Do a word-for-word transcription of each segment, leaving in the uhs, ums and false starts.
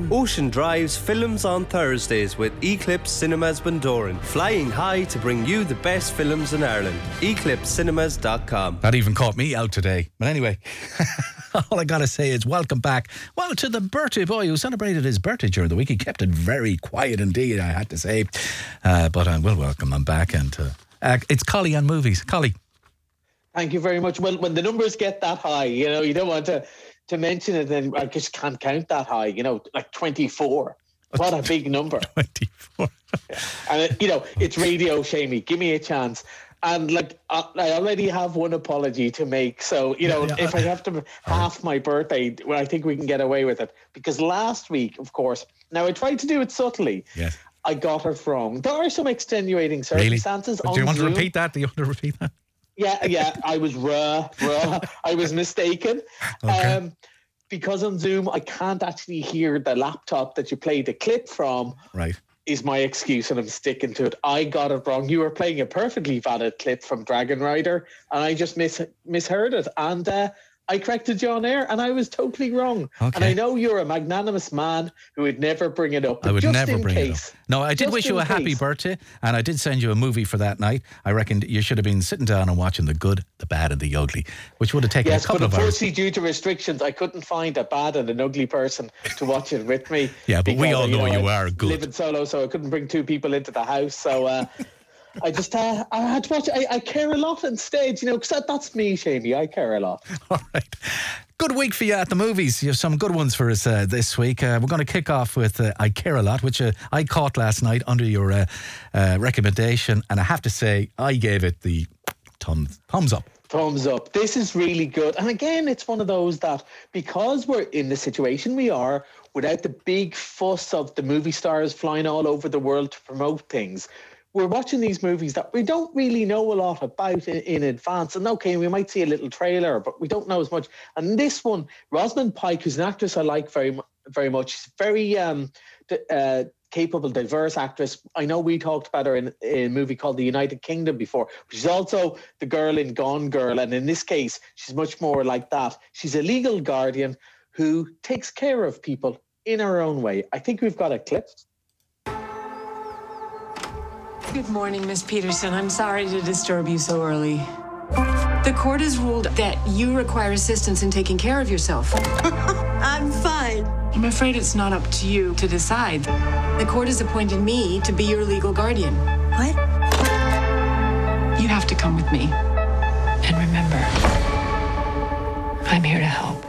Ocean Drive's films on Thursdays with Eclipse Cinemas Bundoran, flying high to bring you the best films in Ireland. eclipse cinemas dot com. That even caught me out today. But anyway, all I gotta say is welcome back. Well, to the birthday boy who celebrated his birthday during the week. He kept it very quiet indeed, I had to say. Uh, but I will welcome him back. And uh, uh, it's Collie on Movies. Collie. Thank you very much. Well, when the numbers get that high, you know, you don't want to, to mention it, and I just can't count that high, you know, like twenty-four. What a big number. twenty-four. And, it, you know, it's radio, Shamey. Give me a chance. And, like, I already have one apology to make. So, you know, yeah, yeah. if I have to half my birthday, well, I think we can get away with it. Because last week, of course, now I tried to do it subtly. Yes. I got it wrong. There are some extenuating circumstances. Really? On Do you want Zoom. to repeat that? Do you want to repeat that? Yeah, yeah, I was raw, raw. I was mistaken. Okay. Um, because on Zoom, I can't actually hear the laptop that you played the clip from. Right. Is my excuse, and I'm sticking to it. I got it wrong. You were playing a perfectly valid clip from Dragon Rider, and I just mis- misheard it. And uh, I corrected you on air, and I was totally wrong. Okay. And I know you're a magnanimous man who would never bring it up. I would just never in bring case, it up. No, I did wish you a happy case. birthday, and I did send you a movie for that night. I reckon you should have been sitting down and watching The Good, The Bad and The Ugly, which would have taken yes, a couple but of hours. unfortunately, due to restrictions, I couldn't find a bad and an ugly person to watch it with me. Yeah, but we because, all know you, know, are I good. Living solo, so I couldn't bring two people into the house. So uh, I just uh, I had to watch. I, I care a lot instead, you know, because that, that's me, Shamey. I care a lot. All right. Good week for you at the movies. You have some good ones for us uh, this week. Uh, we're going to kick off with uh, I Care a Lot, which uh, I caught last night under your uh, uh, recommendation. And I have to say, I gave it the thumbs, thumbs up. Thumbs up. This is really good. And again, it's one of those that because we're in the situation we are, without the big fuss of the movie stars flying all over the world to promote things, we're watching these movies that we don't really know a lot about in, in advance. And okay, we might see a little trailer, but we don't know as much. And this one, Rosamund Pike, who's an actress I like very, very much, she's very um, uh, capable, diverse actress. I know we talked about her in, in a movie called The United Kingdom before. But she's also the girl in Gone Girl. And in this case, she's much more like that. She's a legal guardian who takes care of people in her own way. I think we've got a clip. Good morning, Miss Peterson. I'm sorry to disturb you so early. The court has ruled that you require assistance in taking care of yourself. I'm fine. I'm afraid it's not up to you to decide. The court has appointed me to be your legal guardian. What? You have to come with me. And remember, I'm here to help.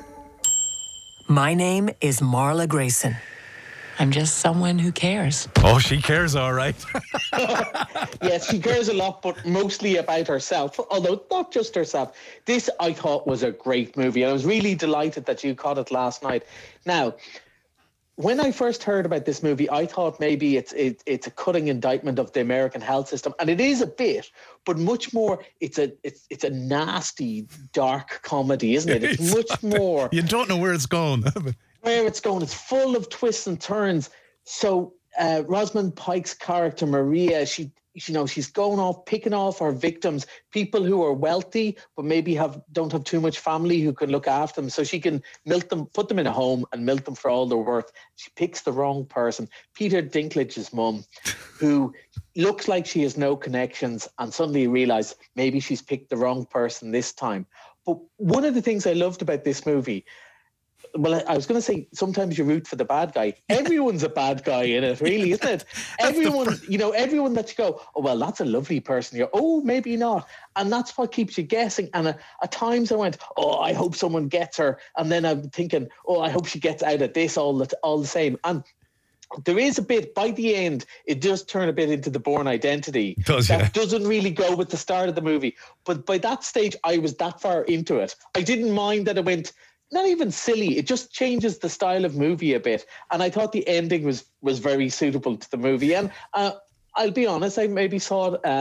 My name is Marla Grayson. I'm just someone who cares. Oh, she cares, all right. Yes, she cares a lot, but mostly about herself, although not just herself. This, I thought, was a great movie, and I was really delighted that you caught it last night. Now, when I first heard about this movie, I thought maybe it's it, it's a cutting indictment of the American health system, and it is a bit, but much more, it's a it's it's a nasty, dark comedy, isn't it? It's, it's much more. You don't know where it's going. Where it's going, it's full of twists and turns. So uh, Rosamund Pike's character Maria, she, you know, she's going off picking off her victims, people who are wealthy but maybe have don't have too much family who can look after them. So she can milk them, put them in a home, and milk them for all they're worth. She picks the wrong person, Peter Dinklage's mum, who looks like she has no connections, and suddenly realises maybe she's picked the wrong person this time. But one of the things I loved about this movie. Well, I was going to say, sometimes you root for the bad guy. Everyone's a bad guy in it, really, isn't it? Everyone, you know, everyone that you go, oh, well, that's a lovely person. You're, oh, maybe not. And that's what keeps you guessing. And uh, at times I went, oh, I hope someone gets her. And then I'm thinking, oh, I hope she gets out of this all the, all the same. And there is a bit, by the end, it does turn a bit into the Bourne Identity. Does, that yeah. doesn't really go with the start of the movie. But by that stage, I was that far into it. I didn't mind that it went... not even silly, it just changes the style of movie a bit. And I thought the ending was was very suitable to the movie. And uh, I'll be honest, I maybe saw it uh,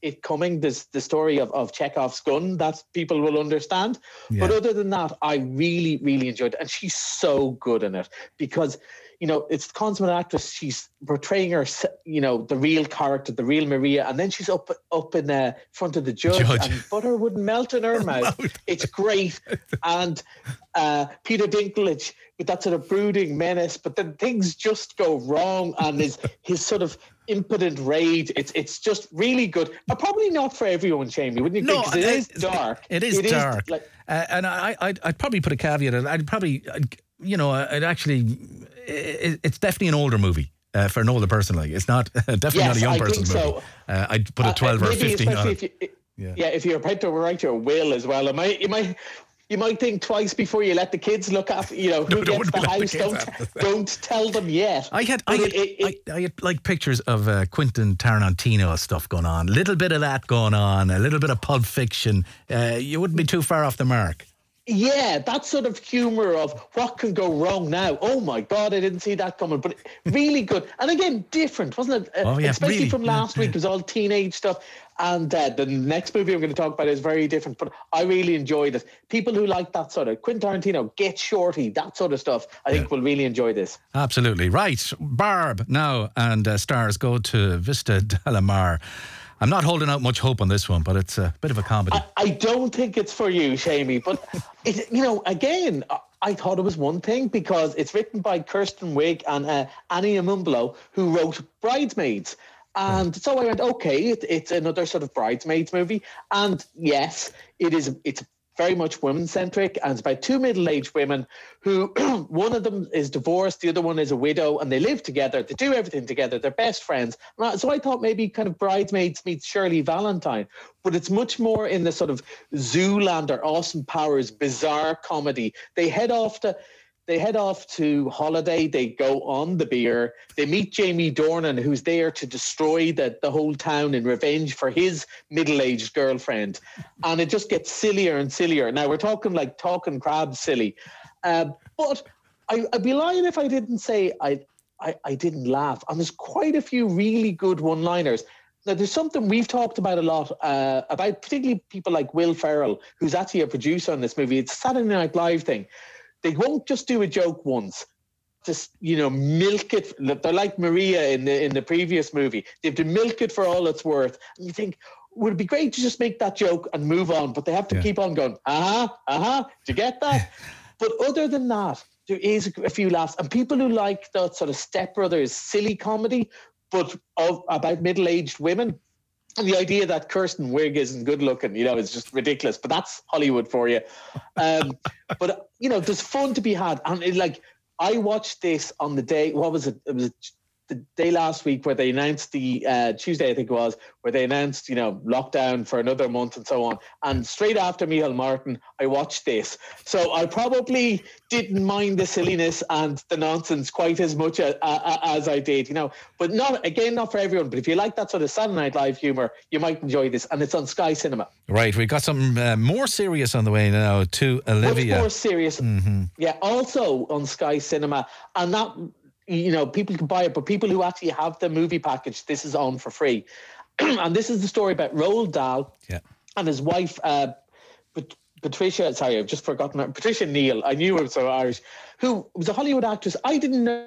it coming. There's the story of, of Chekhov's gun that people will understand. Yeah. But other than that, I really, really enjoyed it. And she's so good in it because, you know, it's the consummate actress. She's portraying her, you know, the real character, the real Maria. And then she's up up in uh, front of the judge, Judge. and butter wouldn't melt in her mouth. It's great. And uh, Peter Dinklage with that sort of brooding menace, but then things just go wrong, and his his sort of impotent rage. It's it's just really good. But probably not for everyone, Jamie, wouldn't you No, think? 'Cause it is dark. It is It is, dark. like- uh, and I, I'd, I'd probably put a caveat in. I'd probably, I'd, you know, I'd actually, it, it's definitely an older movie. Uh, for an older person, like it's not definitely Yes, not a young I person think movie. so. Uh, I'd put a Uh, twelve or maybe fifteen on especially it. if you, Yeah. yeah. if you're about to write your will as well, it might, you might, you might think twice before you let the kids look after. You know, who No, gets don't the let the house? kids Don't have the thing. don't tell them yet. I had, I But had, it- it- I, I had like pictures of uh, Quentin Tarantino stuff going on. A little bit of that going on. A little bit of Pulp Fiction. Uh, you wouldn't be too far off the mark. Yeah, that sort of humour of what can go wrong now. Oh my God, I didn't see that coming. But really good. And again, different, wasn't it? Uh, Oh, yeah, Especially really. from last Yeah, week, it was all teenage stuff. And uh, the next movie I'm going to talk about is very different. But I really enjoyed it. People who like that sort of Quentin Tarantino, Get Shorty, that sort of stuff, I think will really enjoy this. Absolutely. Right. Barb now and uh, stars go to Vista Delamar. I'm not holding out much hope on this one, but it's a bit of a comedy. I, I don't think it's for you, Shamey, but it, you know, again, I, I thought it was one thing because it's written by Kirsten Wiig and uh, Annie Amumblo, who wrote Bridesmaids. And so I went, okay, it, it's another sort of Bridesmaids movie. And yes, it is. It's very much women-centric, and it's about two middle-aged women who, one of them is divorced, the other one is a widow, and they live together. They do everything together. They're best friends. And I- So I thought maybe kind of Bridesmaids meets Shirley Valentine, but it's much more in the sort of Zoolander, Austin Powers, bizarre comedy. They head off to... They head off to holiday. They go on the beer. They meet Jamie Dornan, who's there to destroy the, the whole town in revenge for his middle-aged girlfriend. And it just gets sillier and sillier. Now, we're talking like talking crabs silly. Uh, but I, I'd be lying if I didn't say I, I, I didn't laugh. And there's quite a few really good one-liners. Now, there's something we've talked about a lot, uh, about particularly people like Will Ferrell, who's actually a producer on this movie. It's a Saturday Night Live thing. They won't just do a joke once, just, you know, milk it. They're like Maria in the in the previous movie. They have to milk it for all it's worth. And you think, would it be great to just make that joke and move on? But they have to Yeah. keep on going, uh-huh, uh-huh, do you get that? But other than that, there is a few laughs. And people who like that sort of Step Brothers silly comedy, but of, about middle-aged women, and the idea that Kirsten Wiig isn't good looking, you know, is just ridiculous. But that's Hollywood for you. Um, but, you know, there's fun to be had. And it, like, I watched this on the day, what was it? It was the day last week where they announced the, uh, Tuesday, I think it was, where they announced, you know, lockdown for another month and so on. And straight after Micheál Martin, I watched this. So I probably didn't mind the silliness and the nonsense quite as much as, uh, as I did, you know. But not, again, not for everyone. But if you like that sort of Saturday Night Live humour, you might enjoy this. And it's on Sky Cinema. Right, we've got something uh, more serious on the way now to Olivia. Much more serious. Mm-hmm. Yeah, also on Sky Cinema. And that, you know, people can buy it, but people who actually have the movie package, this is on for free. And this is the story about Roald Dahl Yeah. and his wife, uh, Pat- Patricia, sorry, I've just forgotten her, Patricia Neal. I knew it was so Irish, who was a Hollywood actress. I didn't know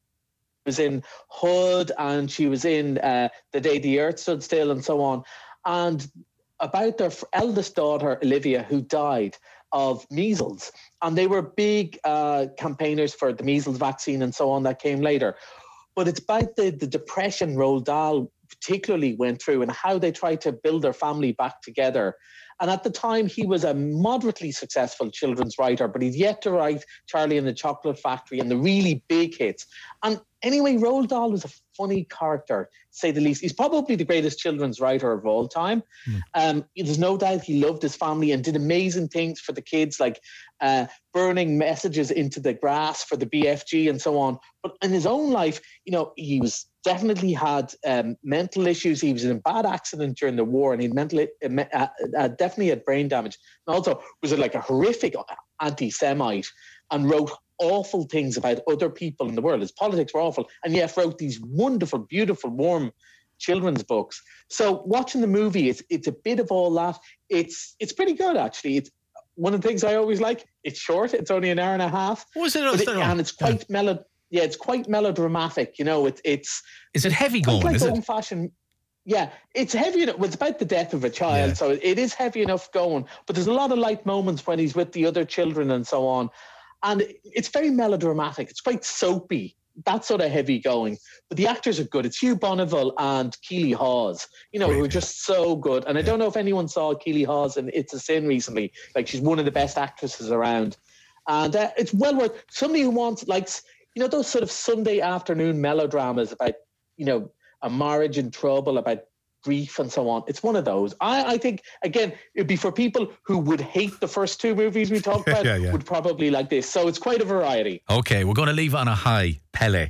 she was in Hood, and she was in uh, The Day the Earth Stood Still and so on. And about their eldest daughter, Olivia, who died of measles. And they were big uh, campaigners for the measles vaccine and so on that came later. But it's about the, the depression Roald Dahl particularly went through and how they tried to build their family back together. And at the time, he was a moderately successful children's writer, but he'd yet to write Charlie and the Chocolate Factory and the really big hits. And anyway, Roald Dahl was a funny character, to say the least. He's probably the greatest children's writer of all time. Mm. Um, there's no doubt he loved his family and did amazing things for the kids, like uh, burning messages into the grass for the B F G and so on. But in his own life, you know, he was definitely had um, mental issues. He was in a bad accident during the war, and he mentally uh, uh, definitely had brain damage. And also was like a horrific anti-Semite and wrote awful things about other people in the world. His politics were awful, and yet wrote these wonderful, beautiful, warm children's books. So watching the movie, it's it's a bit of all that. It's it's pretty good actually. It's one of the things I always like. It's short. It's only an hour and a half. Was it? it and it's quite yeah. melo. Yeah, it's quite melodramatic. You know, it's it's. Is it heavy going? Like is old it? fashioned. Yeah, it's heavy enough. It's about the death of a child, yeah. so it is heavy enough going. But there's a lot of light moments when he's with the other children and so on. And it's very melodramatic. It's quite soapy. That's sort of heavy going. But the actors are good. It's Hugh Bonneville and Keely Hawes, you know, Great, who are just so good. And I don't know if anyone saw Keely Hawes in It's a Sin recently. Like, she's one of the best actresses around. And uh, it's well worth, somebody who wants, like, you know, those sort of Sunday afternoon melodramas about, you know, a marriage in trouble, about grief and so on. It's one of those. I, I think, again, it'd be for people who would hate the first two movies we talked about, yeah, yeah. would probably like this. So it's quite a variety. Okay, we're going to leave on a high. Pele.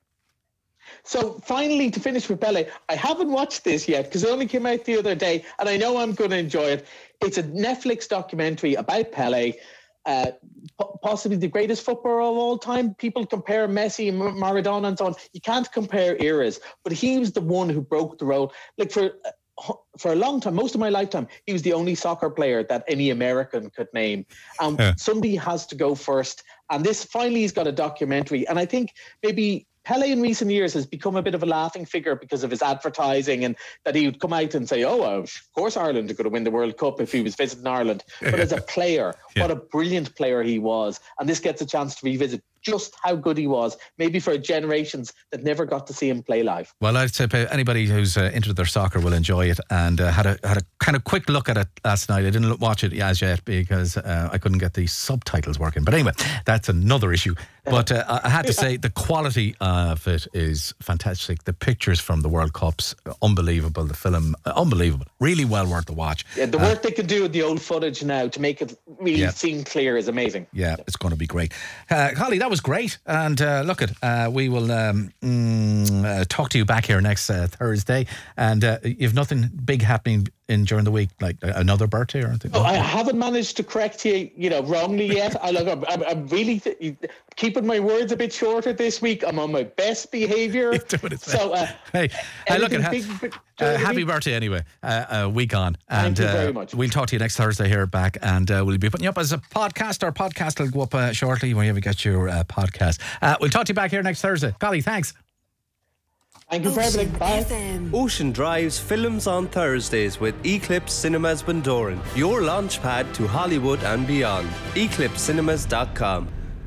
So finally, to finish with Pele, I haven't watched this yet because it only came out the other day, and I know I'm going to enjoy it. It's a Netflix documentary about Pele. Uh, possibly the greatest footballer of all time. People compare Messi and Maradona and so on. You can't compare eras, but he was the one who broke the role. Like for for a long time, most of my lifetime, he was the only soccer player that any American could name. And yeah. somebody has to go first. And this finally, he's got a documentary. And I think maybe Pele in recent years has become a bit of a laughing figure because of his advertising, and that he would come out and say, oh, well, of course Ireland are going to win the World Cup if he was visiting Ireland. But as a player, yeah. what a brilliant player he was. And this gets a chance to revisit just how good he was, maybe for generations that never got to see him play live. Well, I'd say anybody who's uh, into their soccer will enjoy it, and uh, had a had a kind of quick look at it last night. I didn't watch it as yet because uh, I couldn't get the subtitles working. But anyway, that's another issue. But uh, I had to say the quality of it is fantastic. The pictures from the World Cups, unbelievable. The film, uh, unbelievable. Really well worth the watch. Yeah, the work uh, they can do with the old footage now to make it really yeah. seem clear is amazing. Yeah, it's going to be great. Uh, Holly, that was great. And uh, look, at uh, we will um, mm, uh, talk to you back here next uh, Thursday. And uh, you've nothing big happening in during the week, like another birthday or anything? No, I haven't managed to correct you, you know, wrongly yet. I look, I'm, I'm, I'm really th- keeping my words a bit shorter this week. I'm on my best behaviour. So, uh, hey, hey, look, at ha- big, uh, happy week? birthday anyway. Uh, a week on, and Thank you very uh, much. We'll talk to you next Thursday here back, and uh, we'll be putting you up as a podcast. Our podcast will go up uh, shortly whenever you get your uh, podcast. Uh, we'll talk to you back here next Thursday. Golly, thanks. Thank you for everything. Bye. Ocean Drive's Films on Thursdays with Eclipse Cinemas Bundoran, your launch pad to Hollywood and beyond. eclipse cinemas dot com.